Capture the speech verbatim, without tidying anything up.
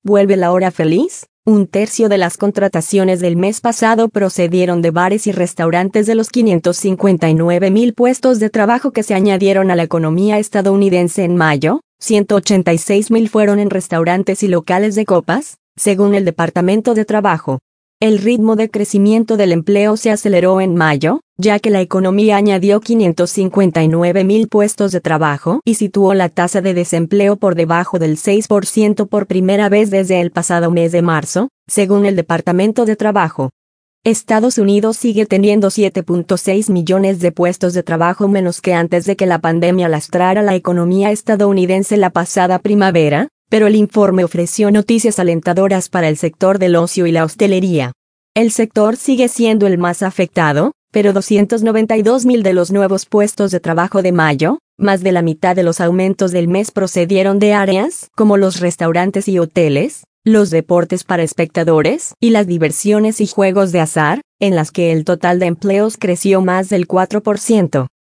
Vuelve la hora feliz. Un tercio de las contrataciones del mes pasado procedieron de bares y restaurantes. De los quinientos cincuenta y nueve mil puestos de trabajo que se añadieron a la economía estadounidense en mayo, ciento ochenta y seis mil fueron en restaurantes y locales de copas, según el Departamento de Trabajo. El ritmo de crecimiento del empleo se aceleró en mayo, ya que la economía añadió quinientos cincuenta y nueve mil puestos de trabajo y situó la tasa de desempleo por debajo del seis por ciento por primera vez desde el pasado mes de marzo, según el Departamento de Trabajo. Estados Unidos sigue teniendo siete punto seis millones de puestos de trabajo menos que antes de que la pandemia lastrara la economía estadounidense la pasada primavera, pero el informe ofreció noticias alentadoras para el sector del ocio y la hostelería. El sector sigue siendo el más afectado, pero doscientos noventa y dos mil de los nuevos puestos de trabajo de mayo, más de la mitad de los aumentos del mes procedieron de áreas como los restaurantes y hoteles, los deportes para espectadores y las diversiones y juegos de azar, en las que el total de empleos creció más del cuatro por ciento.